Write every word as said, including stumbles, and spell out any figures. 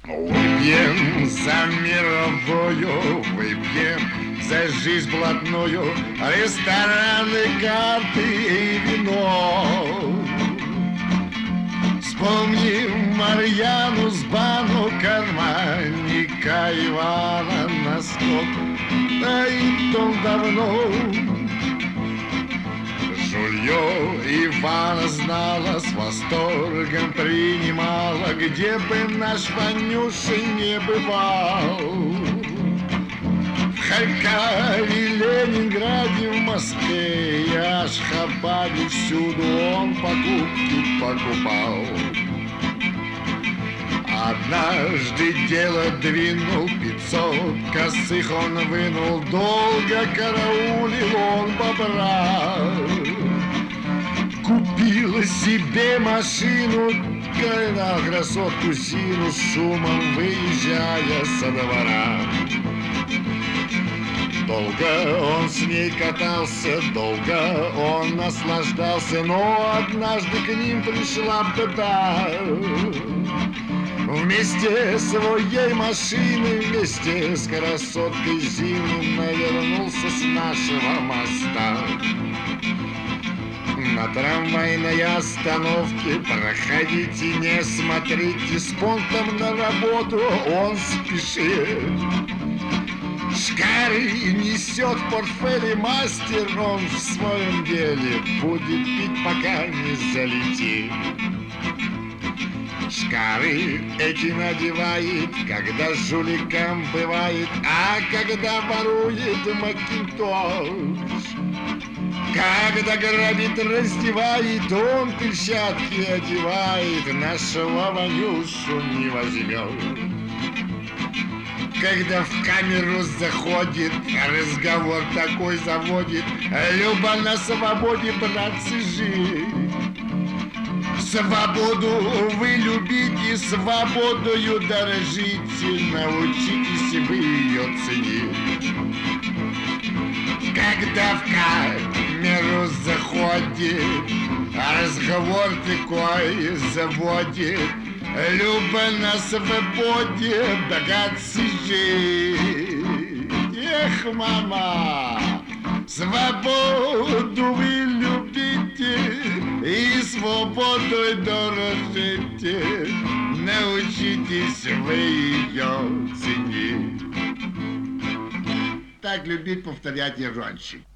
Выпьем за мировую, выпьем за жизнь блатную, рестораны, карты и вино. Вспомним Марьяну с бану, карманника Ивана носков, да и то давно. Жулье Ивана знала, с восторгом принимала, где бы наш Ванюша не бывал. В Харькове, Ленинграде, в Москве и Ашхабаде всюду он покупки покупал. Однажды дело двинул, пятьсот косых он вынул, долго караулил он бобра. Купил себе машину, когда красотку Зину, с шумом выезжая со двора. Долго он с ней катался, долго он наслаждался, но однажды к ним пришла беда. Вместе с своей машиной, вместе с красоткой Зиной навернулся с нашего моста. На трамвайной остановке проходите, не смотрите, с понтом на работу он спешит. Шкары несет в портфеле мастер, он в своем деле будет пить, пока не залетит. Шкары эти надевает, когда жуликам бывает, а когда ворует макинтош. Когда грабит, раздевает, он перчатки одевает, нашего Ванюшу не возьмет. Когда в камеру заходит, разговор такой заводит: Люба на свободе, братцы, жить. Свободу вы любите, свободою дорожите, научитесь вы ее ценить. Когда в камеру заходит, разговор такой заводит: Люба на свободе, братцы, жить. Эх, мама, свободу вы любите и свободой дорожите, научитесь вы ее ценить. Так любит повторять Ержонщик.